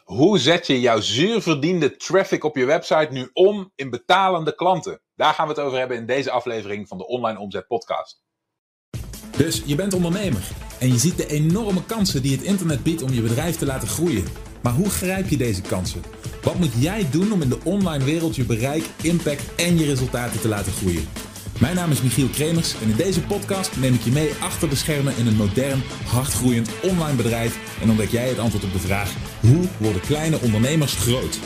Hoe zet je jouw zuurverdiende traffic op je website nu om in betalende klanten? Daar gaan we het over hebben in deze aflevering van de Online Omzet Podcast. Dus je bent ondernemer en je ziet de enorme kansen die het internet biedt om je bedrijf te laten groeien. Maar hoe grijp je deze kansen? Wat moet jij doen om in de online wereld je bereik, impact en je resultaten te laten groeien? Mijn naam is Michiel Kremers en in deze podcast neem ik je mee achter de schermen in een modern, hardgroeiend online bedrijf en ontdek jij het antwoord op de vraag: hoe worden kleine ondernemers groot?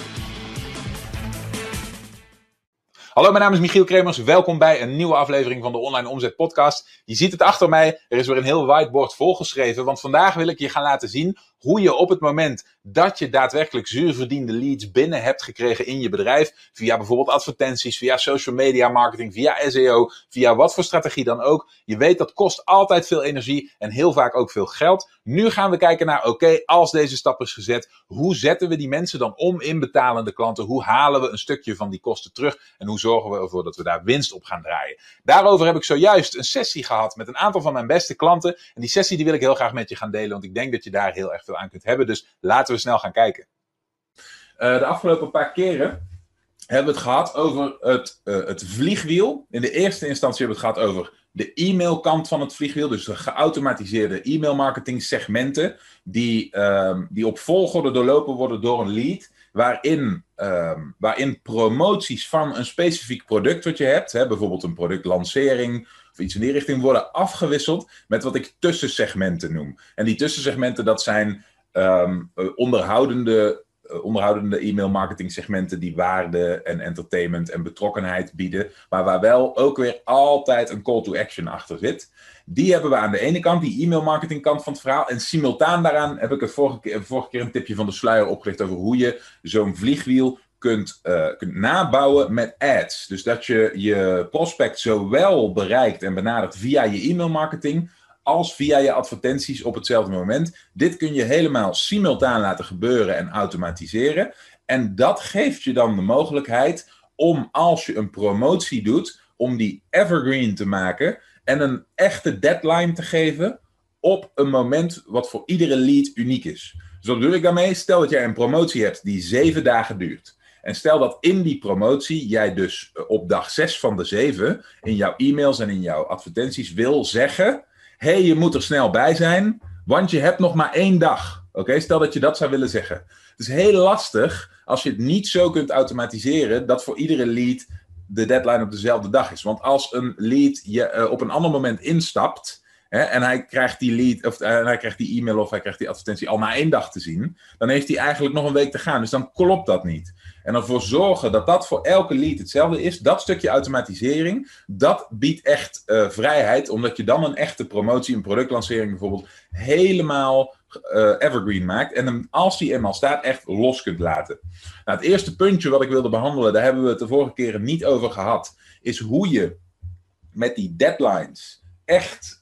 Hallo, mijn naam is Michiel Kremers. Welkom bij een nieuwe aflevering van de Online Omzet Podcast. Je ziet het achter mij. Er is weer een heel whiteboard volgeschreven. Want vandaag wil ik je gaan laten zien hoe je op het moment dat je daadwerkelijk zuurverdiende leads binnen hebt gekregen in je bedrijf, via bijvoorbeeld advertenties, via social media marketing, via SEO, via wat voor strategie dan ook. Je weet dat kost altijd veel energie en heel vaak ook veel geld. Nu gaan we kijken naar, oké, als deze stap is gezet, hoe zetten we die mensen dan om in betalende klanten? Hoe halen we een stukje van die kosten terug? En hoe zorgen we ervoor dat we daar winst op gaan draaien? Daarover heb ik zojuist een sessie gehad met een aantal van mijn beste klanten. En die sessie die wil ik heel graag met je gaan delen, want ik denk dat je daar heel erg veel aan kunt hebben. Dus laten we snel gaan kijken. De afgelopen paar keren hebben we het gehad over het vliegwiel. In de eerste instantie hebben we het gehad over de e-mailkant van het vliegwiel. Dus de geautomatiseerde e-mailmarketing segmenten die op volgorde doorlopen worden door een lead. Waarin promoties van een specifiek product wat je hebt, bijvoorbeeld een productlancering of iets in die richting, worden afgewisseld met wat ik tussensegmenten noem. En die tussensegmenten, dat zijn onderhoudende e-mailmarketing segmenten die waarde en entertainment en betrokkenheid bieden, maar waar wel ook weer altijd een call to action achter zit. Die hebben we aan de ene kant, die e-mailmarketing kant van het verhaal. En simultaan daaraan heb ik vorige keer een tipje van de sluier opgelicht over hoe je zo'n vliegwiel kunt nabouwen met ads. Dus dat je je prospect zowel bereikt en benadert via je e-mailmarketing als via je advertenties op hetzelfde moment. Dit kun je helemaal simultaan laten gebeuren en automatiseren. En dat geeft je dan de mogelijkheid om, als je een promotie doet, om die evergreen te maken en een echte deadline te geven op een moment wat voor iedere lead uniek is. Dus wat bedoel ik daarmee? Stel dat jij een promotie hebt die 7 dagen duurt. En stel dat in die promotie jij dus op dag 6 van de 7 in jouw e-mails en in jouw advertenties wil zeggen: hey, je moet er snel bij zijn, want je hebt nog maar 1 dag. Oké, stel dat je dat zou willen zeggen. Het is heel lastig als je het niet zo kunt automatiseren dat voor iedere lead de deadline op dezelfde dag is. Want als een lead je op een ander moment instapt en hij krijgt die lead, of hij krijgt die e-mail of hij krijgt die advertentie al na 1 dag te zien, dan heeft hij eigenlijk nog een week te gaan. Dus dan klopt dat niet. En ervoor zorgen dat dat voor elke lead hetzelfde is, dat stukje automatisering, dat biedt echt vrijheid, omdat je dan een echte promotie, een productlancering bijvoorbeeld, helemaal evergreen maakt. En hem, als die eenmaal staat, echt los kunt laten. Nou, het eerste puntje wat ik wilde behandelen, daar hebben we het de vorige keren niet over gehad, is hoe je met die deadlines echt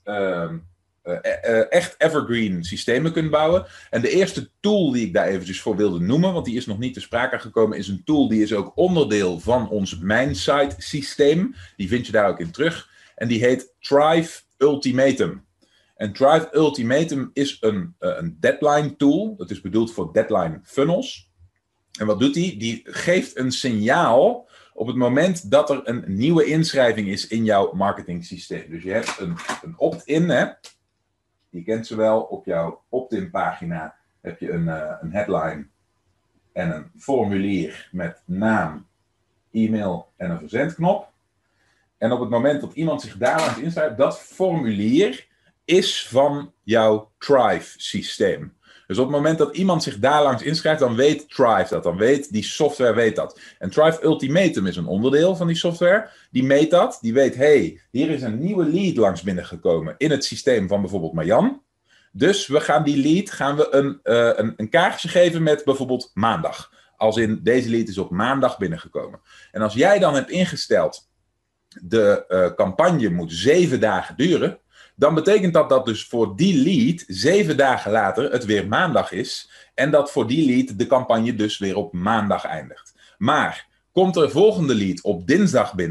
evergreen systemen kunt bouwen. En de eerste tool die ik daar eventjes voor wilde noemen, want die is nog niet te sprake gekomen, is een tool die is ook onderdeel van ons Mindsite systeem. Die vind je daar ook in terug. En die heet Thrive Ultimatum. En Thrive Ultimatum is een deadline tool. Dat is bedoeld voor deadline funnels. En wat doet die? Die geeft een signaal op het moment dat er een nieuwe inschrijving is in jouw marketing systeem. Dus je hebt een opt-in, hè? Je kent ze wel. Op jouw opt-in pagina heb je een headline en een formulier met naam, e-mail en een verzendknop. En op het moment dat iemand zich daar aan inschrijft, dat formulier is van jouw Thrive systeem. Dus op het moment dat iemand zich daar langs inschrijft, dan weet Thrive dat. Dan weet die software weet dat. En Thrive Ultimatum is een onderdeel van die software. Die meet dat. Die weet, hey, hier is een nieuwe lead langs binnengekomen in het systeem van bijvoorbeeld Marjan. Dus we gaan die lead een kaartje geven met bijvoorbeeld maandag. Als in, deze lead is op maandag binnengekomen. En als jij dan hebt ingesteld, de campagne moet 7 dagen duren, dan betekent dat dus voor die lead 7 dagen later het weer maandag is. En dat voor die lead de campagne dus weer op maandag eindigt. Maar komt er volgende lead op dinsdag binnen,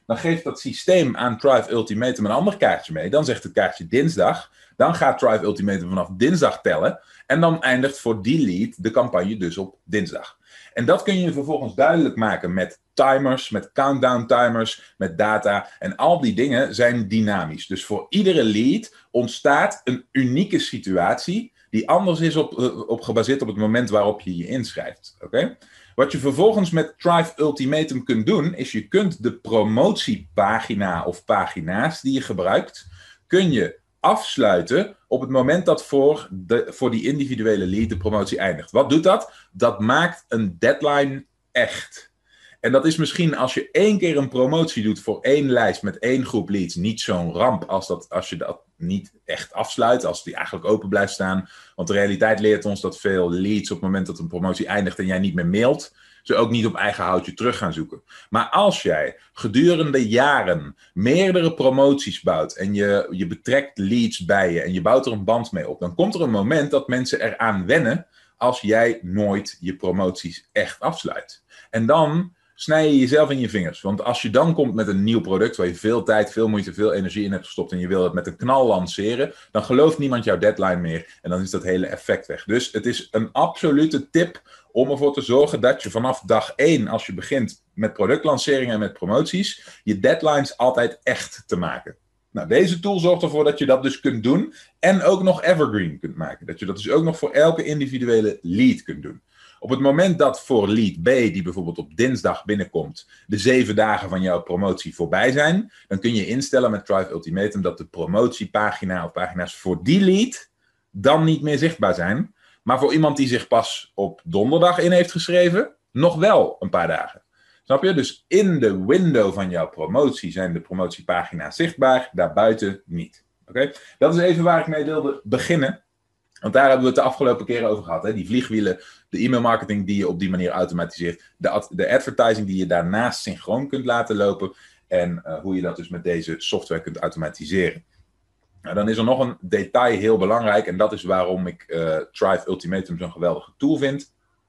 dan geeft dat systeem aan Thrive Ultimatum een ander kaartje mee. Dan zegt het kaartje dinsdag. Dan gaat Thrive Ultimatum vanaf dinsdag tellen. En dan eindigt voor die lead de campagne dus op dinsdag. En dat kun je vervolgens duidelijk maken met timers, met countdown timers, met data. En al die dingen zijn dynamisch. Dus voor iedere lead ontstaat een unieke situatie die anders is op gebaseerd op het moment waarop je je inschrijft. Okay? Wat je vervolgens met Thrive Ultimatum kunt doen, is je kunt de promotiepagina of pagina's die je gebruikt, kun je afsluiten op het moment dat voor die individuele lead de promotie eindigt. Wat doet dat? Dat maakt een deadline echt. En dat is misschien als je 1 keer een promotie doet voor 1 lijst met 1 groep leads niet zo'n ramp als je dat niet echt afsluit, als die eigenlijk open blijft staan. Want de realiteit leert ons dat veel leads op het moment dat een promotie eindigt en jij niet meer mailt, ze ook niet op eigen houtje terug gaan zoeken. Maar als jij gedurende jaren meerdere promoties bouwt en je betrekt leads bij je en je bouwt er een band mee op, dan komt er een moment dat mensen eraan wennen als jij nooit je promoties echt afsluit. En dan snij je jezelf in je vingers. Want als je dan komt met een nieuw product waar je veel tijd, veel moeite, veel energie in hebt gestopt en je wil het met een knal lanceren, dan gelooft niemand jouw deadline meer en dan is dat hele effect weg. Dus het is een absolute tip om ervoor te zorgen dat je vanaf dag 1, als je begint met productlanceringen en met promoties, je deadlines altijd echt te maken. Nou, deze tool zorgt ervoor dat je dat dus kunt doen en ook nog evergreen kunt maken. Dat je dat dus ook nog voor elke individuele lead kunt doen. Op het moment dat voor lead B, die bijvoorbeeld op dinsdag binnenkomt, de 7 dagen van jouw promotie voorbij zijn, dan kun je instellen met Thrive Ultimatum dat de promotiepagina of pagina's voor die lead dan niet meer zichtbaar zijn. Maar voor iemand die zich pas op donderdag in heeft geschreven, nog wel een paar dagen. Snap je? Dus in de window van jouw promotie zijn de promotiepagina's zichtbaar, daarbuiten niet. Oké? Dat is even waar ik mee wilde beginnen. Want daar hebben we het de afgelopen keren over gehad. Hè? Die vliegwielen, de e-mailmarketing die je op die manier automatiseert. De advertising die je daarnaast synchroon kunt laten lopen. En hoe je dat dus met deze software kunt automatiseren. Nou, dan is er nog een detail heel belangrijk. En dat is waarom ik Thrive Ultimatum zo'n geweldige tool vind.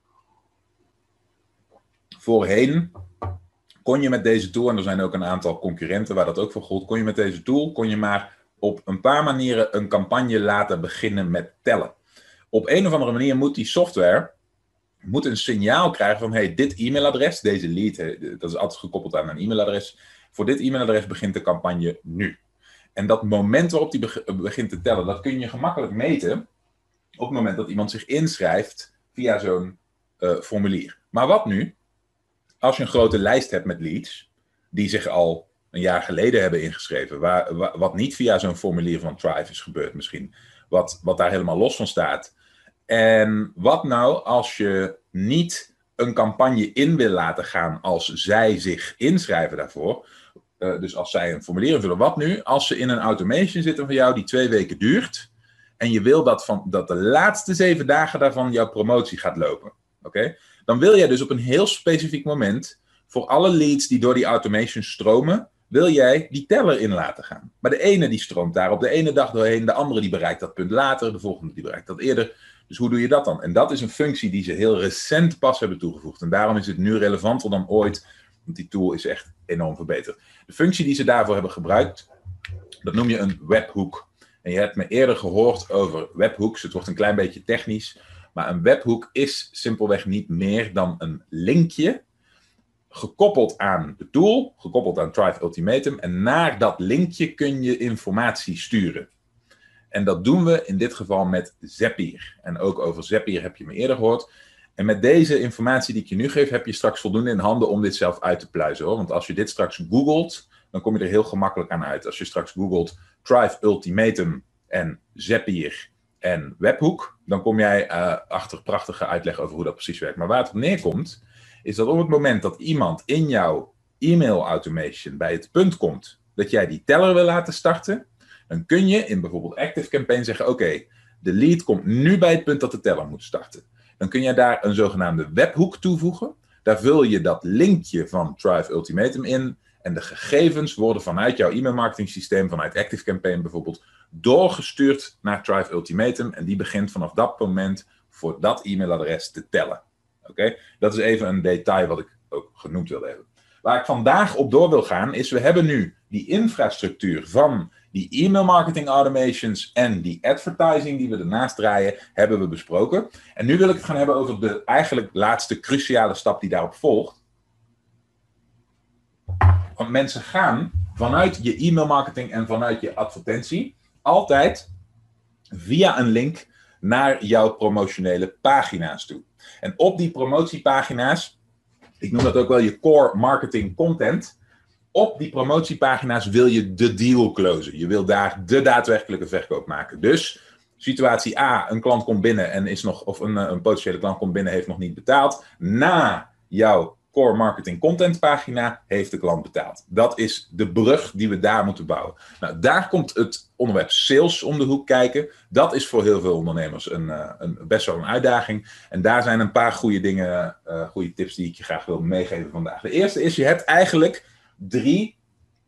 Voorheen kon je met deze tool, en er zijn ook een aantal concurrenten waar dat ook voor gold, kon je met deze tool, kon je maar op een paar manieren een campagne laten beginnen met tellen. Op een of andere manier moet die software een signaal krijgen van, hey, dit e-mailadres, deze lead, dat is altijd gekoppeld aan een e-mailadres. Voor dit e-mailadres begint de campagne nu. En dat moment waarop die begint te tellen, dat kun je gemakkelijk meten op het moment dat iemand zich inschrijft via zo'n formulier. Maar wat nu? Als je een grote lijst hebt met leads, die zich al een jaar geleden hebben ingeschreven, wat niet via zo'n formulier van Thrive is gebeurd misschien, wat daar helemaal los van staat. En wat nou als je niet een campagne in wil laten gaan als zij zich inschrijven daarvoor, dus als zij een formulier invullen, wat nu als ze in een automation zitten van jou die 2 weken duurt en je wil dat de laatste 7 dagen daarvan jouw promotie gaat lopen. Oké? Dan wil jij dus op een heel specifiek moment voor alle leads die door die automation stromen, wil jij die teller in laten gaan. Maar de ene die stroomt daar op de ene dag doorheen, de andere die bereikt dat punt later, de volgende die bereikt dat eerder. Dus hoe doe je dat dan? En dat is een functie die ze heel recent pas hebben toegevoegd. En daarom is het nu relevanter dan ooit, want die tool is echt enorm verbeterd. De functie die ze daarvoor hebben gebruikt, dat noem je een webhook. En je hebt me eerder gehoord over webhooks. Het wordt een klein beetje technisch. Maar een webhook is simpelweg niet meer dan een linkje gekoppeld aan de tool, gekoppeld aan Thrive Ultimatum. En naar dat linkje kun je informatie sturen. En dat doen we in dit geval met Zapier. En ook over Zapier heb je me eerder gehoord. En met deze informatie die ik je nu geef, heb je straks voldoende in handen om dit zelf uit te pluizen. Hoor. Want als je dit straks googelt, dan kom je er heel gemakkelijk aan uit. Als je straks googelt Thrive Ultimatum en Zapier en webhook, dan kom jij achter prachtige uitleg over hoe dat precies werkt. Maar waar het op neerkomt, is dat op het moment dat iemand in jouw e-mail automation bij het punt komt dat jij die teller wil laten starten, dan kun je in bijvoorbeeld ActiveCampaign zeggen, oké, de lead komt nu bij het punt dat de teller moet starten. Dan kun je daar een zogenaamde webhook toevoegen. Daar vul je dat linkje van Thrive Ultimatum in en de gegevens worden vanuit jouw e-mailmarketing systeem, vanuit ActiveCampaign bijvoorbeeld, doorgestuurd naar Thrive Ultimatum en die begint vanaf dat moment voor dat e-mailadres te tellen. Oké? Dat is even een detail wat ik ook genoemd wilde hebben. Waar ik vandaag op door wil gaan is, we hebben nu die infrastructuur van die e-mail marketing automations en die advertising die we ernaast draaien, hebben we besproken. En nu wil ik het gaan hebben over de eigenlijk laatste cruciale stap die daarop volgt. Want mensen gaan vanuit je e-mail marketing en vanuit je advertentie altijd via een link naar jouw promotionele pagina's toe. En op die promotiepagina's, ik noem dat ook wel je core marketing content, op die promotiepagina's wil je de deal closen. Je wil daar de daadwerkelijke verkoop maken. Dus situatie A, een klant komt binnen en is nog, of een potentiële klant komt binnen, heeft nog niet betaald. Na jouw core marketing content pagina heeft de klant betaald. Dat is de brug die we daar moeten bouwen. Nou, daar komt het onderwerp sales om de hoek kijken. Dat is voor heel veel ondernemers best wel een uitdaging. En daar zijn een paar goede dingen, goede tips die ik je graag wil meegeven vandaag. De eerste is, je hebt eigenlijk 3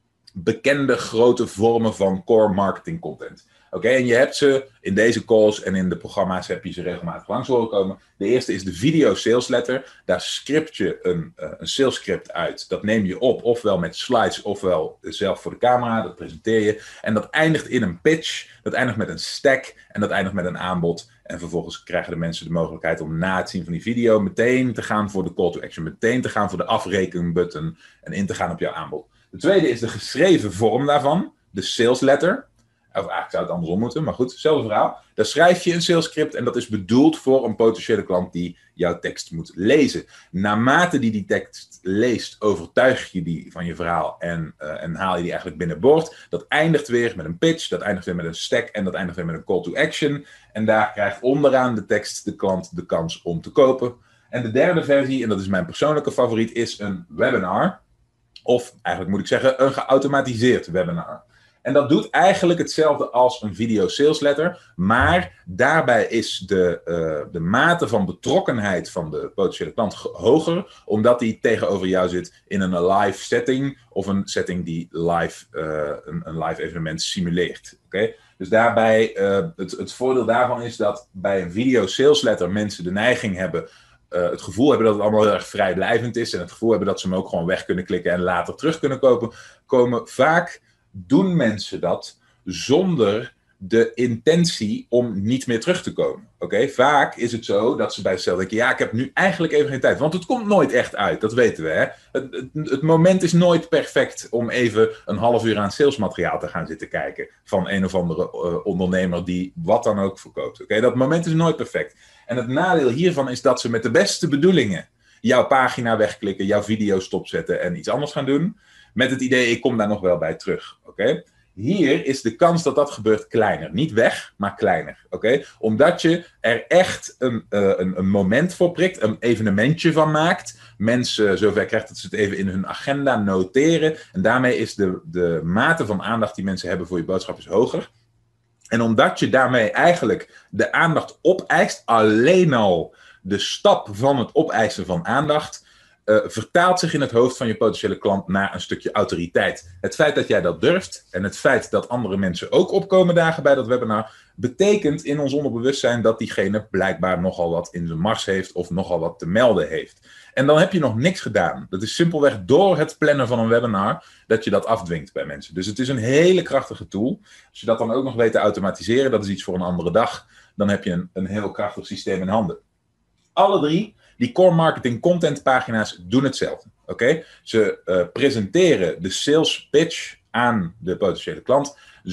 bekende grote vormen van core marketing content. Oké, en je hebt ze in deze calls en in de programma's heb je ze regelmatig langs horen komen. De eerste is de video sales letter. Daar script je een sales script uit. Dat neem je op, ofwel met slides, ofwel zelf voor de camera. Dat presenteer je. En dat eindigt in een pitch. Dat eindigt met een stack. En dat eindigt met een aanbod. En vervolgens krijgen de mensen de mogelijkheid om na het zien van die video meteen te gaan voor de call to action. Meteen te gaan voor de afrekenbutton en in te gaan op jouw aanbod. De tweede is de geschreven vorm daarvan. De sales letter. Of eigenlijk zou het andersom moeten, maar goed, hetzelfde verhaal. Daar schrijf je een sales script en dat is bedoeld voor een potentiële klant die jouw tekst moet lezen. Naarmate die tekst leest, overtuig je die van je verhaal en haal je die eigenlijk binnenboord. Dat eindigt weer met een pitch, dat eindigt weer met een stack en dat eindigt weer met een call to action. En daar krijgt onderaan de tekst de klant de kans om te kopen. En de derde versie, en dat is mijn persoonlijke favoriet, is een webinar. Of eigenlijk moet ik zeggen, een geautomatiseerd webinar. En dat doet eigenlijk hetzelfde als een video sales letter, maar daarbij is de mate van betrokkenheid van de potentiële klant hoger, omdat die tegenover jou zit in een live setting of een setting die live, een live evenement simuleert. Okay? Dus daarbij, het voordeel daarvan is dat bij een video sales letter mensen de neiging hebben, het gevoel hebben dat het allemaal heel erg vrijblijvend is en het gevoel hebben dat ze hem ook gewoon weg kunnen klikken en later terug kunnen komen. Vaak doen mensen dat zonder de intentie om niet meer terug te komen. Okay? Vaak is het zo dat ze bij zichzelf denken, ja, ik heb nu eigenlijk even geen tijd. Want het komt nooit echt uit, dat weten we. Hè? Het moment is nooit perfect om even een half uur aan salesmateriaal te gaan zitten kijken van een of andere ondernemer die wat dan ook verkoopt. Okay? Dat moment is nooit perfect. En het nadeel hiervan is dat ze met de beste bedoelingen jouw pagina wegklikken, jouw video stopzetten en iets anders gaan doen. Met het idee, ik kom daar nog wel bij terug. Okay? Hier is de kans dat dat gebeurt kleiner. Niet weg, maar kleiner. Okay? Omdat je er echt een moment voor prikt, een evenementje van maakt. Mensen zover krijgt dat ze het even in hun agenda noteren. En daarmee is de mate van aandacht die mensen hebben voor je boodschap is hoger. En omdat je daarmee eigenlijk de aandacht opeist, alleen al de stap van het opeisen van aandacht vertaalt zich in het hoofd van je potentiële klant naar een stukje autoriteit. Het feit dat jij dat durft en het feit dat andere mensen ook opkomen dagen bij dat webinar, betekent in ons onderbewustzijn dat diegene blijkbaar nogal wat in zijn mars heeft of nogal wat te melden heeft. En dan heb je nog niks gedaan. Dat is simpelweg door het plannen van een webinar dat je dat afdwingt bij mensen. Dus het is een hele krachtige tool. Als je dat dan ook nog weet te automatiseren, dat is iets voor een andere dag, dan heb je een heel krachtig systeem in handen. Alle 3, die core marketing content pagina's doen hetzelfde. Okay? Ze presenteren de sales pitch aan de potentiële klant.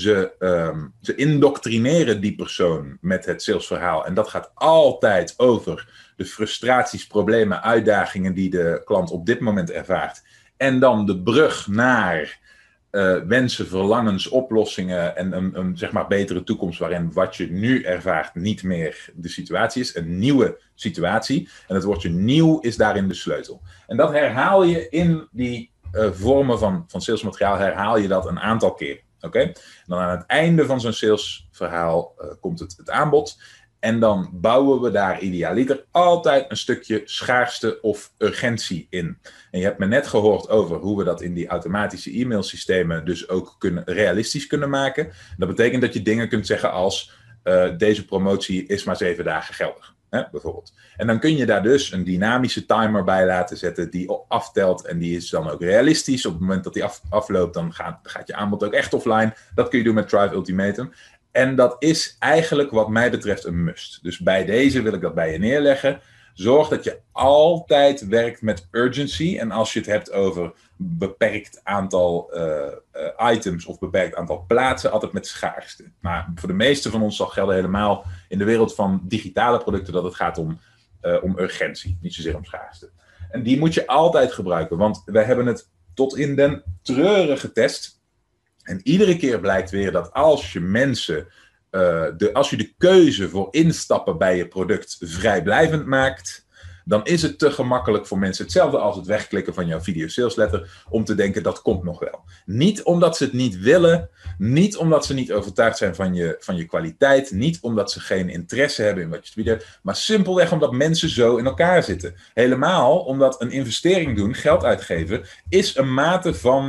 Ze indoctrineren die persoon met het salesverhaal. En dat gaat altijd over de frustraties, problemen, uitdagingen die de klant op dit moment ervaart. En dan de brug naar wensen, verlangens, oplossingen en een zeg maar betere toekomst waarin wat je nu ervaart niet meer de situatie is. Een nieuwe situatie. En het woordje nieuw is daarin de sleutel. En dat herhaal je in die vormen van salesmateriaal, herhaal je dat een aantal keer. Okay? En dan aan het einde van zo'n salesverhaal komt het aanbod. En dan bouwen we daar idealiter altijd een stukje schaarste of urgentie in. En je hebt me net gehoord over hoe we dat in die automatische e-mailsystemen dus ook realistisch kunnen maken. Dat betekent dat je dingen kunt zeggen als deze promotie is maar 7 dagen geldig. bijvoorbeeld. En dan kun je daar dus een dynamische timer bij laten zetten die aftelt. En die is dan ook realistisch. Op het moment dat die afloopt, dan gaat je aanbod ook echt offline. Dat kun je doen met Thrive Ultimatum. En dat is eigenlijk wat mij betreft een must. Dus bij deze wil ik dat bij je neerleggen. Zorg dat je altijd werkt met urgency. En als je het hebt over beperkt aantal items of beperkt aantal plaatsen, altijd met schaarste. Maar voor de meeste van ons zal gelden helemaal in de wereld van digitale producten dat het gaat om urgentie, niet zozeer om schaarste. En die moet je altijd gebruiken, want wij hebben het tot in den treuren getest. En iedere keer blijkt weer dat als je mensen, als je de keuze voor instappen bij je product vrijblijvend maakt, dan is het te gemakkelijk voor mensen, hetzelfde als het wegklikken van jouw video sales letter, om te denken dat komt nog wel. Niet omdat ze het niet willen, niet omdat ze niet overtuigd zijn van je kwaliteit, niet omdat ze geen interesse hebben in wat je te bieden hebt, maar simpelweg omdat mensen zo in elkaar zitten. Helemaal omdat een investering doen, geld uitgeven, is een mate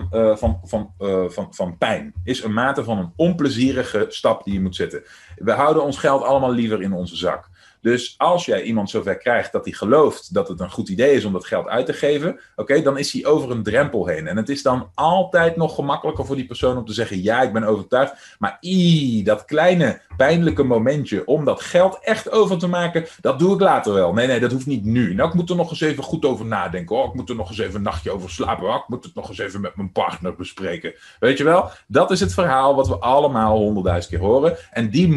van pijn. Is een mate van een onplezierige stap die je moet zetten. We houden ons geld allemaal liever in onze zak. Dus als jij iemand zover krijgt dat hij gelooft dat het een goed idee is om dat geld uit te geven, oké, dan is hij over een drempel heen. En het is dan altijd nog gemakkelijker voor die persoon om te zeggen, ja, ik ben overtuigd, maar dat kleine pijnlijke momentje om dat geld echt over te maken, dat doe ik later wel. Nee, dat hoeft niet nu. Nou, ik moet er nog eens even goed over nadenken. Ik moet er nog eens even een nachtje over slapen. Ik moet het nog eens even met mijn partner bespreken. Weet je wel? Dat is het verhaal wat we allemaal 100.000 keer horen. En die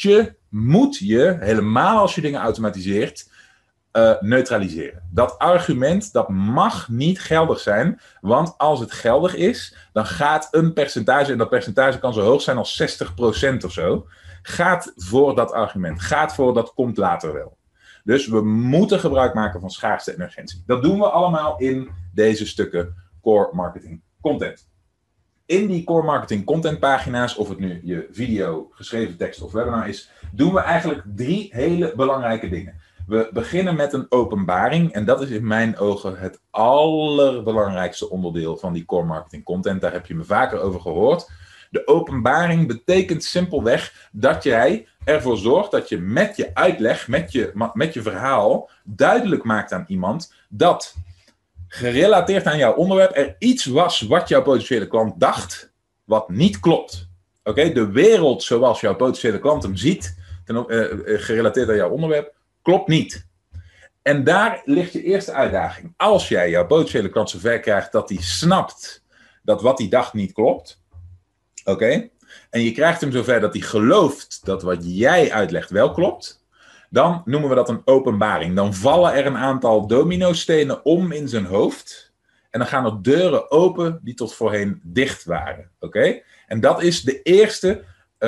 moet je, helemaal als je dingen automatiseert, neutraliseren. Dat argument, dat mag niet geldig zijn, want als het geldig is, dan gaat een percentage, en dat percentage kan zo hoog zijn als 60% of zo, gaat voor dat argument, gaat voor dat komt later wel. Dus we moeten gebruik maken van schaarste en urgentie. Dat doen we allemaal in deze stukken core marketing content. In die core marketing content pagina's, of het nu je video, geschreven tekst of webinar is, doen we eigenlijk 3 hele belangrijke dingen. We beginnen met een openbaring en dat is in mijn ogen het allerbelangrijkste onderdeel van die core marketing content. Daar heb je me vaker over gehoord. De openbaring betekent simpelweg dat jij ervoor zorgt dat je met je uitleg, met je verhaal, duidelijk maakt aan iemand dat gerelateerd aan jouw onderwerp er iets was wat jouw potentiële klant dacht, wat niet klopt. Oké, de wereld zoals jouw potentiële klant hem ziet, gerelateerd aan jouw onderwerp, klopt niet. En daar ligt je eerste uitdaging. Als jij jouw potentiële klant zover krijgt dat hij snapt dat wat hij dacht niet klopt, oké, en je krijgt hem zover dat hij gelooft dat wat jij uitlegt wel klopt, dan noemen we dat een openbaring. Dan vallen er een aantal dominostenen om in zijn hoofd. En dan gaan er deuren open die tot voorheen dicht waren. Oké? En dat is de eerste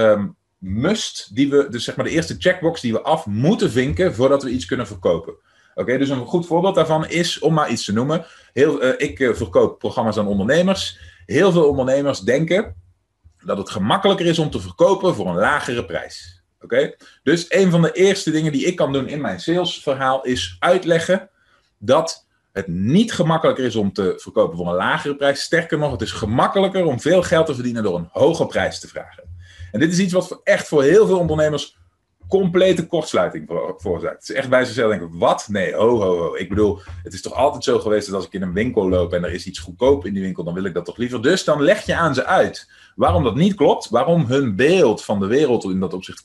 must, dus zeg maar de eerste checkbox die we af moeten vinken voordat we iets kunnen verkopen. Oké? Dus een goed voorbeeld daarvan is, om maar iets te noemen, ik verkoop programma's aan ondernemers. Heel veel ondernemers denken dat het gemakkelijker is om te verkopen voor een lagere prijs. Oké? Dus een van de eerste dingen die ik kan doen in mijn salesverhaal is uitleggen dat het niet gemakkelijker is om te verkopen voor een lagere prijs. Sterker nog, het is gemakkelijker om veel geld te verdienen door een hoge prijs te vragen. En dit is iets wat echt voor heel veel ondernemers complete kortsluiting veroorzaakt. Het is echt bij zichzelf denken, wat? Nee, ho. Ik bedoel, het is toch altijd zo geweest dat als ik in een winkel loop en er is iets goedkoop in die winkel, dan wil ik dat toch liever. Dus dan leg je aan ze uit waarom dat niet klopt, waarom hun beeld van de wereld in dat opzicht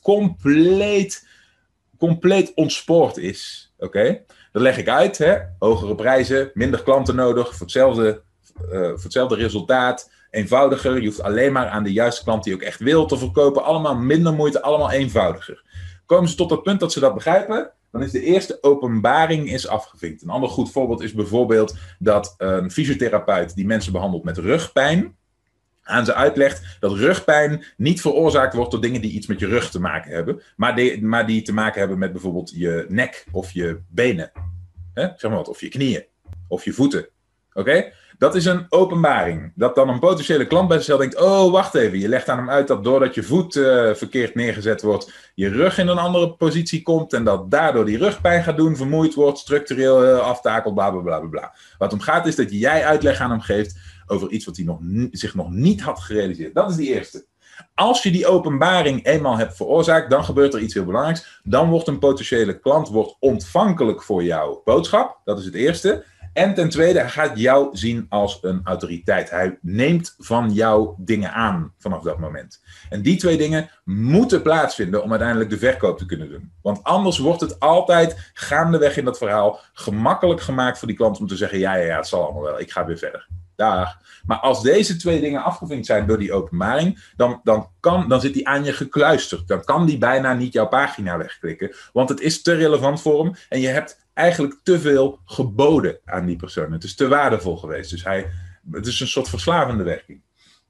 compleet ontspoord is. Oké? Dat leg ik uit, hè? Hogere prijzen, minder klanten nodig, voor hetzelfde resultaat, eenvoudiger. Je hoeft alleen maar aan de juiste klant die ook echt wil te verkopen. Allemaal minder moeite, allemaal eenvoudiger. Komen ze tot het punt dat ze dat begrijpen, dan is de eerste openbaring is afgevinkt. Een ander goed voorbeeld is bijvoorbeeld dat een fysiotherapeut die mensen behandelt met rugpijn, aan ze uitlegt dat rugpijn niet veroorzaakt wordt door dingen die iets met je rug te maken hebben, maar die te maken hebben met bijvoorbeeld je nek of je benen. Zeg maar wat, of je knieën of je voeten. Oké? Dat is een openbaring. Dat dan een potentiële klant bij zichzelf denkt, oh, wacht even. Je legt aan hem uit dat doordat je voet verkeerd neergezet wordt, je rug in een andere positie komt en dat daardoor die rugpijn gaat doen, vermoeid wordt, structureel aftakelt, bla, bla, bla, bla, bla. Wat om gaat is dat jij uitleg aan hem geeft over iets wat hij zich nog niet had gerealiseerd. Dat is die eerste. Als je die openbaring eenmaal hebt veroorzaakt, dan gebeurt er iets heel belangrijks. Dan wordt een potentiële klant ontvankelijk voor jouw boodschap. Dat is het eerste. En ten tweede, hij gaat jou zien als een autoriteit. Hij neemt van jou dingen aan vanaf dat moment. En die twee dingen moeten plaatsvinden om uiteindelijk de verkoop te kunnen doen. Want anders wordt het altijd gaandeweg in dat verhaal gemakkelijk gemaakt voor die klant om te zeggen, ja, het zal allemaal wel, ik ga weer verder. Dag. Maar als deze twee dingen afgevinkt zijn door die openbaring, dan zit die aan je gekluisterd. Dan kan die bijna niet jouw pagina wegklikken, want het is te relevant voor hem en je hebt eigenlijk te veel geboden aan die persoon. Het is te waardevol geweest. Dus het is een soort verslavende werking.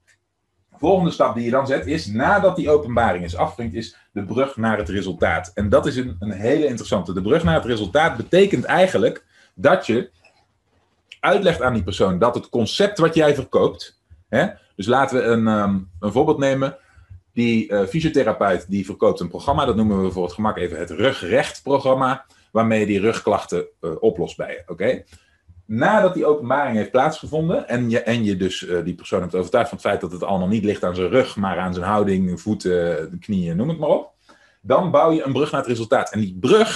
De volgende stap die je dan zet is, nadat die openbaring is afgevinkt, is de brug naar het resultaat. En dat is een hele interessante. De brug naar het resultaat betekent eigenlijk dat je uitlegt aan die persoon dat het concept wat jij verkoopt, dus laten we een voorbeeld nemen. Die fysiotherapeut die verkoopt een programma, dat noemen we voor het gemak even het rugrecht-programma, waarmee je die rugklachten oplost bij je. Okay? Nadat die openbaring heeft plaatsgevonden en je dus die persoon hebt overtuigd van het feit dat het allemaal niet ligt aan zijn rug, maar aan zijn houding, voeten, knieën, noem het maar op, dan bouw je een brug naar het resultaat. En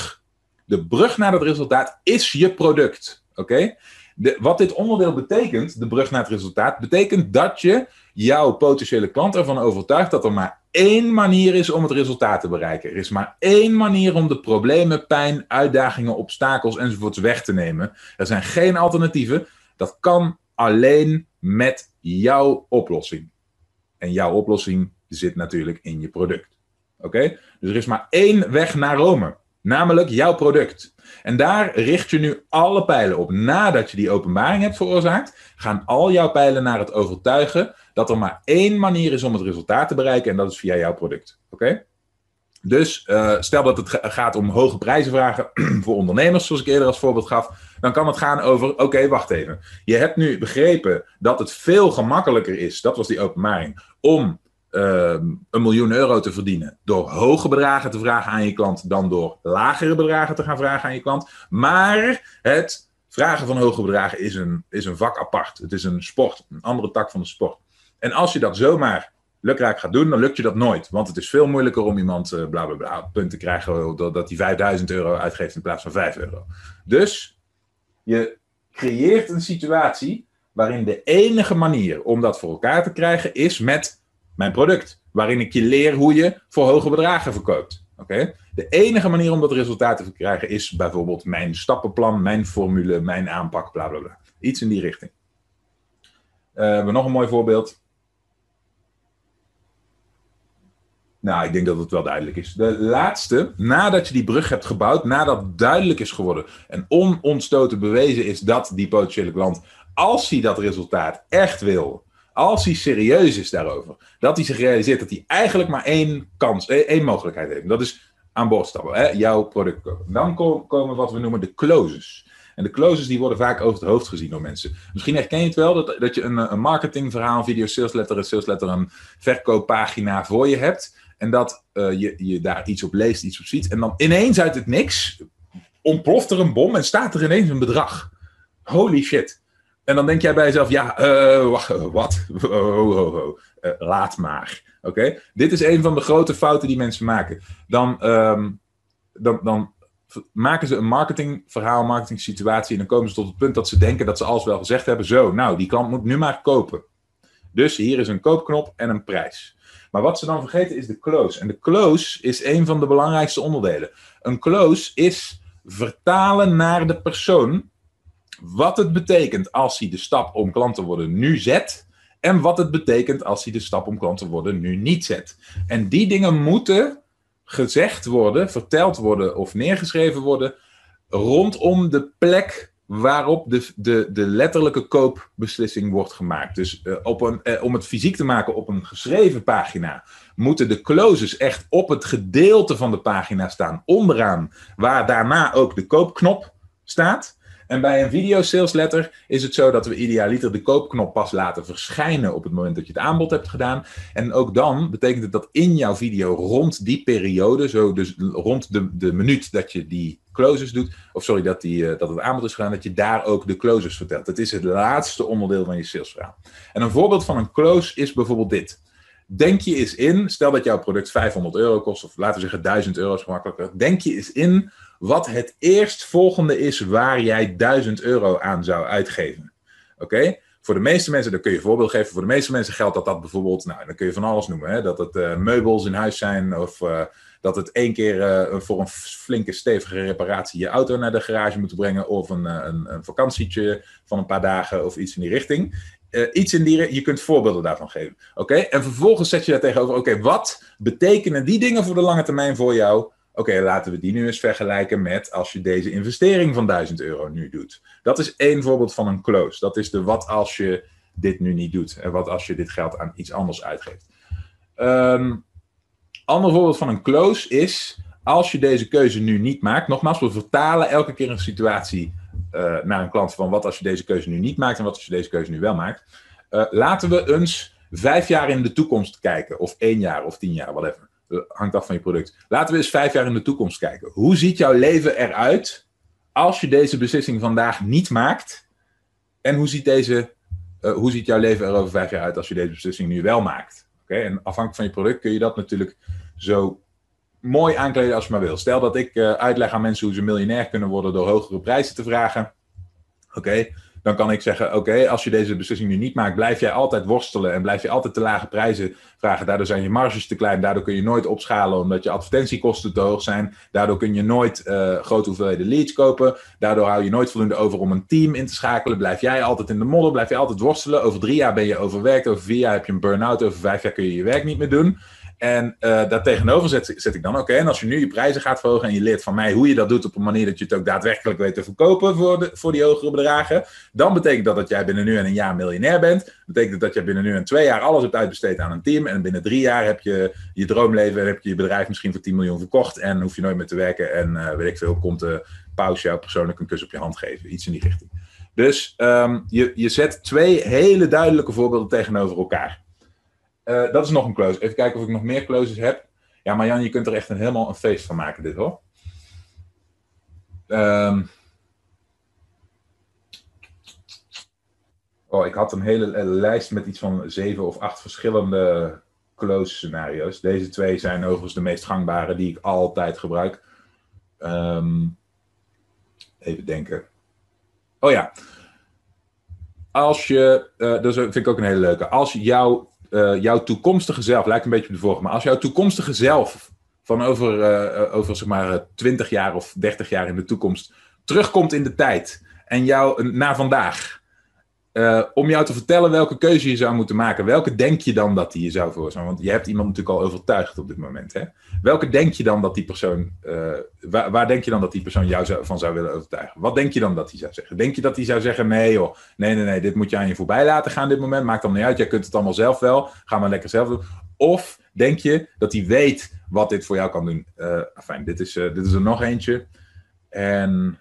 de brug naar het resultaat is je product. Oké? Wat dit onderdeel betekent, de brug naar het resultaat, betekent dat je jouw potentiële klant ervan overtuigt dat er maar één manier is om het resultaat te bereiken. Er is maar één manier om de problemen, pijn, uitdagingen, obstakels enzovoorts weg te nemen. Er zijn geen alternatieven. Dat kan alleen met jouw oplossing. En jouw oplossing zit natuurlijk in je product. Oké? Dus er is maar één weg naar Rome. Namelijk jouw product. En daar richt je nu alle pijlen op. Nadat je die openbaring hebt veroorzaakt, gaan al jouw pijlen naar het overtuigen dat er maar één manier is om het resultaat te bereiken en dat is via jouw product. Oké? Dus stel dat het gaat om hoge prijzen vragen voor ondernemers, zoals ik eerder als voorbeeld gaf, dan kan het gaan over, oké, wacht even. Je hebt nu begrepen dat het veel gemakkelijker is, dat was die openbaring, om €1 miljoen te verdienen door hoge bedragen te vragen aan je klant dan door lagere bedragen te gaan vragen aan je klant. Maar het vragen van hoge bedragen is een vak apart. Het is een sport, een andere tak van de sport. En als je dat zomaar lukraak gaat doen, dan lukt je dat nooit. Want het is veel moeilijker om iemand punt te krijgen doordat hij €5.000 uitgeeft in plaats van €5. Dus je creëert een situatie waarin de enige manier om dat voor elkaar te krijgen is met mijn product, waarin ik je leer hoe je voor hoge bedragen verkoopt. Okay? De enige manier om dat resultaat te verkrijgen is bijvoorbeeld mijn stappenplan, mijn formule, mijn aanpak, bla bla bla. Iets in die richting. We hebben nog een mooi voorbeeld. Nou, ik denk dat het wel duidelijk is. De laatste, nadat je die brug hebt gebouwd, nadat duidelijk is geworden en onontstoten bewezen is dat die potentiële klant, als hij dat resultaat echt wil, als hij serieus is daarover, dat hij zich realiseert dat hij eigenlijk maar één mogelijkheid heeft. Dat is aan boord stappen, jouw product kopen. Dan komen wat we noemen de closes. En de closes die worden vaak over het hoofd gezien door mensen. Misschien herken je het wel, dat je een marketingverhaal, een video, salesletter, een verkooppagina voor je hebt. En dat je daar iets op leest, iets op ziet. En dan ineens uit het niks ontploft er een bom en staat er ineens een bedrag. Holy shit. En dan denk jij bij jezelf, wat? Laat maar. Oké? Dit is een van de grote fouten die mensen maken. Dan maken ze een marketingverhaal, marketingsituatie en dan komen ze tot het punt dat ze denken dat ze alles wel gezegd hebben. Zo, nou, die klant moet nu maar kopen. Dus hier is een koopknop en een prijs. Maar wat ze dan vergeten is de close. En de close is een van de belangrijkste onderdelen. Een close is vertalen naar de persoon wat het betekent als hij de stap om klant te worden nu zet. En wat het betekent als hij de stap om klant te worden nu niet zet. En die dingen moeten gezegd worden, verteld worden of neergeschreven worden rondom de plek waarop de letterlijke koopbeslissing wordt gemaakt. Dus om het fysiek te maken op een geschreven pagina, moeten de closes echt op het gedeelte van de pagina staan, onderaan, waar daarna ook de koopknop staat. En bij een video sales letter is het zo dat we idealiter de koopknop pas laten verschijnen op het moment dat je het aanbod hebt gedaan. En ook dan betekent het dat in jouw video rond die periode, zo dus rond de minuut dat je die closes doet, dat het aanbod is gedaan, dat je daar ook de closes vertelt. Het is het laatste onderdeel van je salesverhaal. En een voorbeeld van een close is bijvoorbeeld dit. denk je eens in, stel dat jouw product 500 euro kost, of laten we zeggen 1000 euro is gemakkelijker. Denk je eens in wat het eerstvolgende is waar jij 1000 euro aan zou uitgeven. Oké? Voor de meeste mensen, dan kun je een voorbeeld geven. Voor de meeste mensen geldt dat bijvoorbeeld, nou, dan kun je van alles noemen. Hè? Dat het meubels in huis zijn, of dat het 1 keer voor een flinke, stevige reparatie je auto naar de garage moet brengen, of een vakantietje van een paar dagen, of iets in die richting. Iets in die, je kunt voorbeelden daarvan geven. Oké? En vervolgens zet je daar tegenover, oké, wat betekenen die dingen voor de lange termijn voor jou? Oké, laten we die nu eens vergelijken met als je deze investering van 1000 euro nu doet. Dat is één voorbeeld van een close. Dat is de wat als je dit nu niet doet. En wat als je dit geld aan iets anders uitgeeft. Ander voorbeeld van een close is, als je deze keuze nu niet maakt. Nogmaals, we vertalen elke keer een situatie naar een klant van wat als je deze keuze nu niet maakt en wat als je deze keuze nu wel maakt. Laten we eens 5 jaar in de toekomst kijken. Of 1 jaar of 10 jaar, whatever. Hangt af van je product. Laten we eens 5 jaar in de toekomst kijken. Hoe ziet jouw leven eruit als je deze beslissing vandaag niet maakt? En hoe ziet jouw leven er over 5 jaar uit als je deze beslissing nu wel maakt? Okay? En afhankelijk van je product kun je dat natuurlijk zo mooi aankleden als je maar wil. Stel dat ik uitleg aan mensen hoe ze miljonair kunnen worden door hogere prijzen te vragen. Oké. Dan kan ik zeggen, oké, als je deze beslissing nu niet maakt, blijf jij altijd worstelen en blijf je altijd te lage prijzen vragen. Daardoor zijn je marges te klein, daardoor kun je nooit opschalen omdat je advertentiekosten te hoog zijn. Daardoor kun je nooit grote hoeveelheden leads kopen. Daardoor hou je nooit voldoende over om een team in te schakelen. Blijf jij altijd in de modder, blijf je altijd worstelen. Over 3 jaar ben je overwerkt, over 4 jaar heb je een burn-out, over 5 jaar kun je je werk niet meer doen. En daartegenover zet ik dan, oké, en als je nu je prijzen gaat verhogen en je leert van mij hoe je dat doet op een manier dat je het ook daadwerkelijk weet te verkopen voor die hogere bedragen, dan betekent dat jij binnen nu en een jaar miljonair bent. Betekent dat jij binnen nu en 2 jaar alles hebt uitbesteed aan een team en binnen 3 jaar heb je je droomleven en heb je je bedrijf misschien voor 10 miljoen verkocht en hoef je nooit meer te werken en weet ik veel, komt de paus jou persoonlijk een kus op je hand geven. Iets in die richting. Dus je zet 2 hele duidelijke voorbeelden tegenover elkaar. Dat is nog een close. Even kijken of ik nog meer closes heb. Ja, maar Jan, je kunt er echt helemaal een feest van maken, dit hoor. Ik had een hele lijst met iets van 7 of 8 verschillende close scenario's. Deze 2 zijn overigens de meest gangbare die ik altijd gebruik. Even denken. Oh ja. Als je, dat vind ik ook een hele leuke. Als jouw toekomstige zelf, lijkt een beetje op de vorige, maar als jouw toekomstige zelf van over zeg maar 20 jaar of 30 jaar in de toekomst terugkomt in de tijd en jou naar vandaag, om jou te vertellen welke keuze je zou moeten maken, welke denk je dan dat die je zou veroorzaken? Want je hebt iemand natuurlijk al overtuigd op dit moment. Hè? Welke denk je dan dat die persoon, waar denk je dan dat die persoon jou van zou willen overtuigen? Wat denk je dan dat hij zou zeggen? Denk je dat hij zou zeggen, nee joh, nee, dit moet je aan je voorbij laten gaan dit moment, maakt dan niet uit, jij kunt het allemaal zelf wel, ga maar lekker zelf doen. Of denk je dat hij weet wat dit voor jou kan doen? Fijn, dit is er nog eentje. En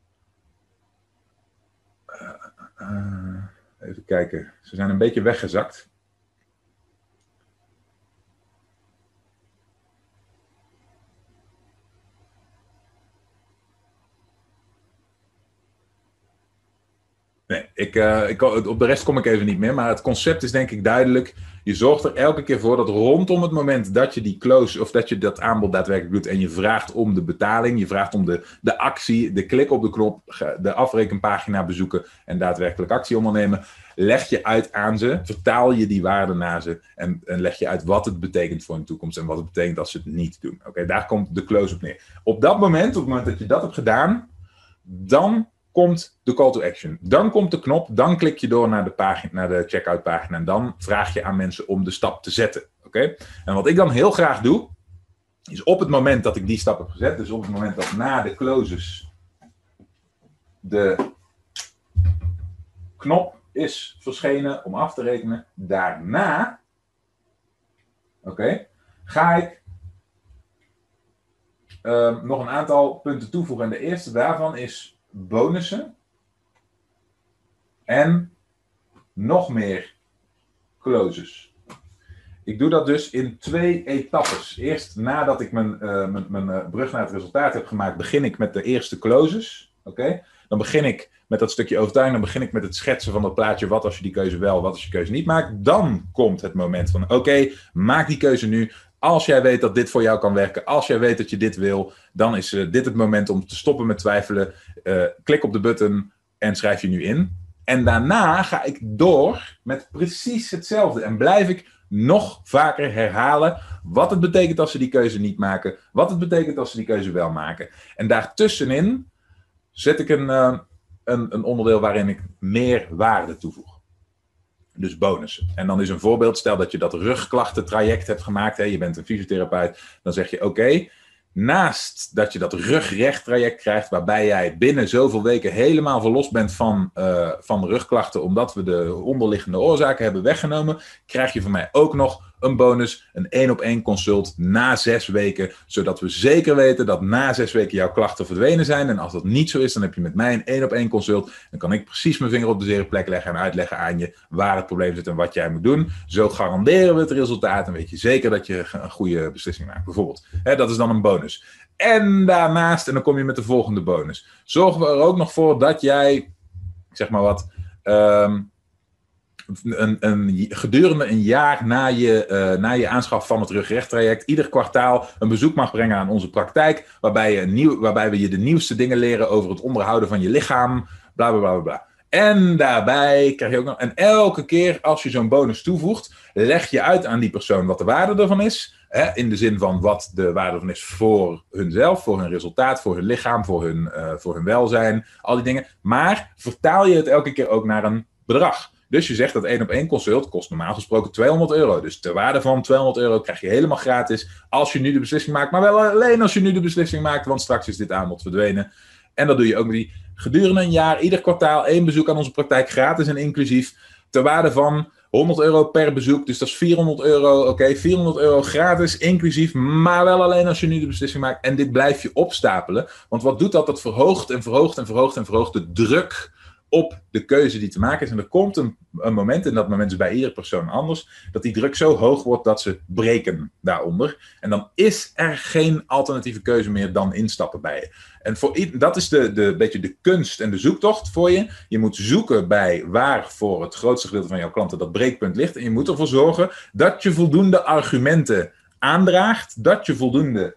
even kijken. Ze zijn een beetje weggezakt. Nee, op de rest kom ik even niet meer. Maar het concept is denk ik duidelijk. Je zorgt er elke keer voor dat rondom het moment dat je die close of dat je dat aanbod daadwerkelijk doet en je vraagt om de betaling, je vraagt om de actie, de klik op de knop, de afrekenpagina bezoeken en daadwerkelijk actie ondernemen, leg je uit aan ze, vertaal je die waarde naar ze en leg je uit wat het betekent voor hun toekomst en wat het betekent als ze het niet doen. Oké, daar komt de close op neer. Op het moment dat je dat hebt gedaan, dan komt de call to action. Dan komt de knop, dan klik je door naar de checkout pagina en dan vraag je aan mensen om de stap te zetten. Oké? En wat ik dan heel graag doe, is op het moment dat ik die stap heb gezet, dus op het moment dat na de closes de knop is verschenen om af te rekenen, daarna ga ik nog een aantal punten toevoegen. En de eerste daarvan is bonussen en nog meer closes. Ik doe dat dus in 2 etappes. Eerst nadat ik mijn brug naar het resultaat heb gemaakt, begin ik met de eerste closes. Dan begin ik met dat stukje overtuiging. Dan begin ik met het schetsen van dat plaatje. Wat als je die keuze wel, wat als je keuze niet maakt. Dan komt het moment van oké, maak die keuze nu. Als jij weet dat dit voor jou kan werken. Als jij weet dat je dit wil. Dan is dit het moment om te stoppen met twijfelen. Klik op de button en schrijf je nu in. En daarna ga ik door met precies hetzelfde. En blijf ik nog vaker herhalen wat het betekent als ze die keuze niet maken. Wat het betekent als ze die keuze wel maken. En daartussenin zet ik een onderdeel waarin ik meer waarde toevoeg. Dus bonussen. En dan is een voorbeeld, stel dat je dat rugklachtentraject hebt gemaakt. Hè, je bent een fysiotherapeut. Dan zeg je oké, naast dat je dat rugrechttraject krijgt, waarbij jij binnen zoveel weken helemaal verlost bent van rugklachten, omdat we de onderliggende oorzaken hebben weggenomen, krijg je van mij ook nog een bonus, een 1-op-1 consult na 6 weken, zodat we zeker weten dat na 6 weken jouw klachten verdwenen zijn. En als dat niet zo is, dan heb je met mij een 1-op-1 consult. Dan kan ik precies mijn vinger op de zere plek leggen en uitleggen aan je waar het probleem zit en wat jij moet doen. Zo garanderen we het resultaat en weet je zeker dat je een goede beslissing maakt, bijvoorbeeld. Dat is dan een bonus. En daarnaast, en dan kom je met de volgende bonus, zorgen we er ook nog voor dat jij, zeg maar wat, gedurende een jaar na je aanschaf van het rugrechttraject ieder kwartaal een bezoek mag brengen aan onze praktijk, waarbij we je de nieuwste dingen leren over het onderhouden van je lichaam, bla bla bla bla. En daarbij krijg je ook nog, en elke keer als je zo'n bonus toevoegt, leg je uit aan die persoon wat de waarde ervan is. In de zin van wat de waarde ervan is voor hunzelf, voor hun resultaat, voor hun lichaam, voor hun welzijn, al die dingen. Maar vertaal je het elke keer ook naar een bedrag. Dus je zegt dat 1-op-1 consult kost normaal gesproken €200. Dus ter waarde van €200 krijg je helemaal gratis als je nu de beslissing maakt. Maar wel alleen als je nu de beslissing maakt, want straks is dit aanbod verdwenen. En dat doe je ook met die gedurende een jaar, ieder kwartaal 1 bezoek aan onze praktijk, gratis en inclusief. Ter waarde van €100 per bezoek, dus dat is €400. Oké, €400 gratis, inclusief, maar wel alleen als je nu de beslissing maakt. En dit blijf je opstapelen. Want wat doet dat? Dat verhoogt en verhoogt en verhoogt en verhoogt de druk op de keuze die te maken is. En er komt een moment, en dat moment is bij iedere persoon anders, dat die druk zo hoog wordt dat ze breken daaronder. En dan is er geen alternatieve keuze meer dan instappen bij je. En dat is beetje de kunst en de zoektocht voor je. Je moet zoeken bij waar voor het grootste gedeelte van jouw klanten dat breekpunt ligt. En je moet ervoor zorgen dat je voldoende argumenten aandraagt, dat je voldoende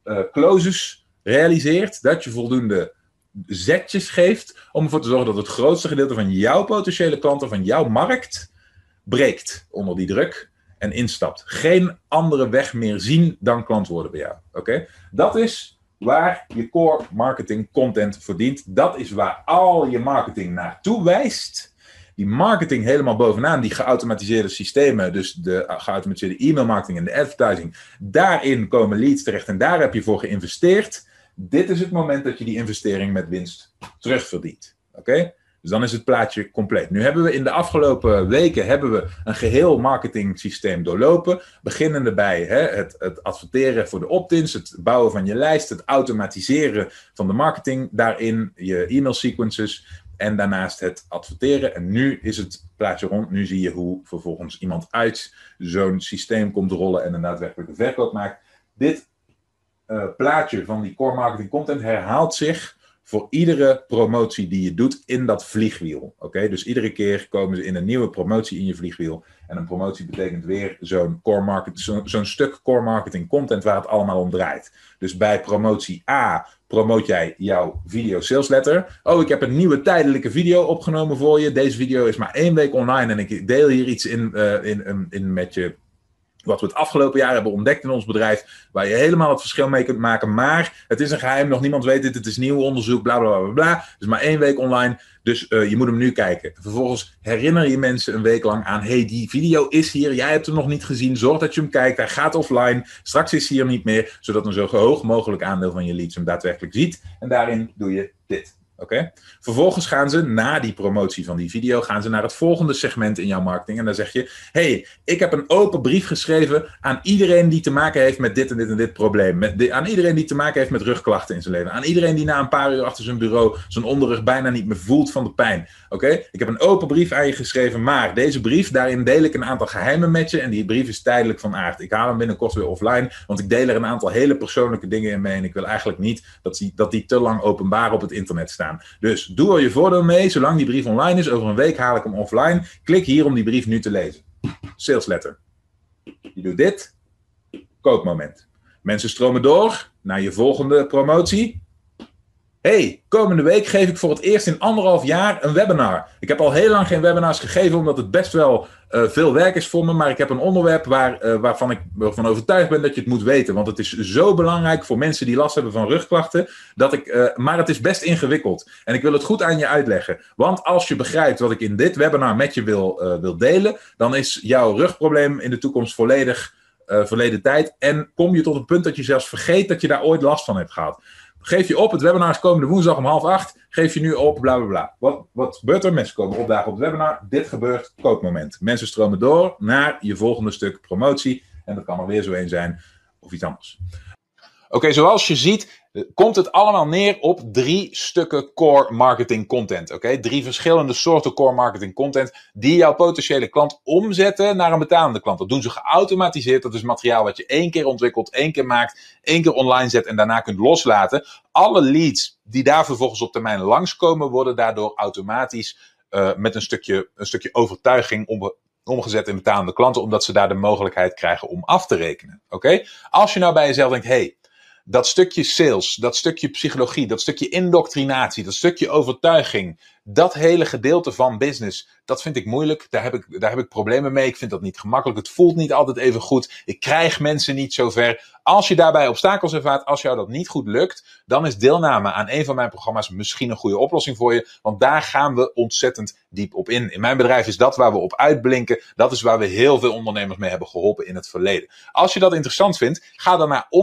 closes realiseert, dat je voldoende zetjes geeft om ervoor te zorgen dat het grootste gedeelte van jouw potentiële klanten, van jouw markt, breekt onder die druk en instapt. Geen andere weg meer zien dan klant worden bij jou. Oké? Dat is waar je core marketing content verdient. Dat is waar al je marketing naartoe wijst. Die marketing helemaal bovenaan, die geautomatiseerde systemen, dus de geautomatiseerde e-mail marketing en de advertising, daarin komen leads terecht en daar heb je voor geïnvesteerd. Dit is het moment dat je die investering met winst terugverdient. Oké? Dus dan is het plaatje compleet. Nu hebben we in de afgelopen weken een geheel marketing systeem doorlopen. Beginnende bij het adverteren voor de opt-ins, het bouwen van je lijst, het automatiseren van de marketing daarin, je e-mail sequences en daarnaast het adverteren. En nu is het plaatje rond. Nu zie je hoe vervolgens iemand uit zo'n systeem komt rollen en een daadwerkelijke verkoop maakt. Dit plaatje van die core marketing content herhaalt zich voor iedere promotie die je doet in dat vliegwiel. Oké? Dus iedere keer komen ze in een nieuwe promotie in je vliegwiel. En een promotie betekent weer zo'n stuk core marketing content waar het allemaal om draait. Dus bij promotie A promoot jij jouw video sales letter. Oh, ik heb een nieuwe tijdelijke video opgenomen voor je. Deze video is maar 1 week online en ik deel hier iets in met je, wat we het afgelopen jaar hebben ontdekt in ons bedrijf, waar je helemaal het verschil mee kunt maken. Maar het is een geheim, nog niemand weet dit, het is nieuw onderzoek, bla bla bla bla. Dus maar 1 week online, dus je moet hem nu kijken. Vervolgens herinner je mensen een week lang aan, hey, die video is hier, jij hebt hem nog niet gezien, zorg dat je hem kijkt, hij gaat offline, straks is hij er niet meer, zodat een zo hoog mogelijk aandeel van je leads hem daadwerkelijk ziet. En daarin doe je dit. Okay? Vervolgens gaan ze, na die promotie van die video, gaan ze naar het volgende segment in jouw marketing. En dan zeg je, hey, ik heb een open brief geschreven aan iedereen die te maken heeft met dit en dit en dit probleem. Aan iedereen die te maken heeft met rugklachten in zijn leven. Aan iedereen die na een paar uur achter zijn bureau zijn onderrug bijna niet meer voelt van de pijn. Okay? Ik heb een open brief aan je geschreven, maar deze brief, daarin deel ik een aantal geheimen met je. En die brief is tijdelijk van aard. Ik haal hem binnenkort weer offline, want ik deel er een aantal hele persoonlijke dingen in mee. En ik wil eigenlijk niet dat die te lang openbaar op het internet staan. gaan. Dus doe er je voordeel mee, zolang die brief online is. Over een week haal ik hem offline. Klik hier om die brief nu te lezen. Sales letter. Je doet dit. Koopmoment. Mensen stromen door naar je volgende promotie. Hey, komende week geef ik voor het eerst in 1,5 jaar een webinar. Ik heb al heel lang geen webinars gegeven, omdat het best wel veel werk is voor me. Maar ik heb een onderwerp waarvan ik ervan overtuigd ben dat je het moet weten. Want het is zo belangrijk voor mensen die last hebben van rugklachten. Maar het is best ingewikkeld. En ik wil het goed aan je uitleggen. Want als je begrijpt wat ik in dit webinar met je wil delen, dan is jouw rugprobleem in de toekomst verleden tijd. En kom je tot het punt dat je zelfs vergeet dat je daar ooit last van hebt gehad. Geef je op, het webinar is komende woensdag om 7:30. Geef je nu op, bla bla bla. Wat gebeurt er? Mensen komen opdagen op het webinar. Dit gebeurt, koopmoment. Mensen stromen door naar je volgende stuk promotie. En dat kan er weer zo een zijn of iets anders. Oké, zoals je ziet komt het allemaal neer op 3 stukken core marketing content. Oké? 3 verschillende soorten core marketing content die jouw potentiële klant omzetten naar een betalende klant. Dat doen ze geautomatiseerd. Dat is materiaal wat je 1 keer ontwikkelt, 1 keer maakt, 1 keer online zet en daarna kunt loslaten. Alle leads die daar vervolgens op termijn langskomen worden daardoor automatisch met een stukje overtuiging omgezet in betalende klanten, omdat ze daar de mogelijkheid krijgen om af te rekenen. Oké? Als je nou bij jezelf denkt, hey, dat stukje sales, dat stukje psychologie, dat stukje indoctrinatie, dat stukje overtuiging, dat hele gedeelte van business, dat vind ik moeilijk. Daar heb ik problemen mee. Ik vind dat niet gemakkelijk. Het voelt niet altijd even goed. Ik krijg mensen niet zo ver. Als je daarbij obstakels ervaart, als jou dat niet goed lukt, dan is deelname aan een van mijn programma's misschien een goede oplossing voor je. Want daar gaan we ontzettend diep op in. In mijn bedrijf is dat waar we op uitblinken. Dat is waar we heel veel ondernemers mee hebben geholpen in het verleden. Als je dat interessant vindt, ga dan naar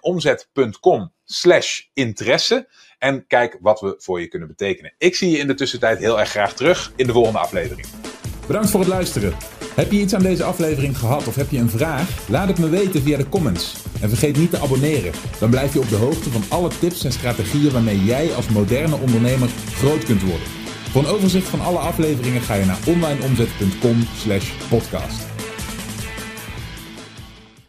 onlineomzet.com/interesse. En kijk wat we voor je kunnen betekenen. Ik zie je in de tussentijd heel erg graag terug in de volgende aflevering. Bedankt voor het luisteren. Heb je iets aan deze aflevering gehad of heb je een vraag? Laat het me weten via de comments. En vergeet niet te abonneren. Dan blijf je op de hoogte van alle tips en strategieën waarmee jij als moderne ondernemer groot kunt worden. Voor een overzicht van alle afleveringen ga je naar onlineomzet.com/podcast.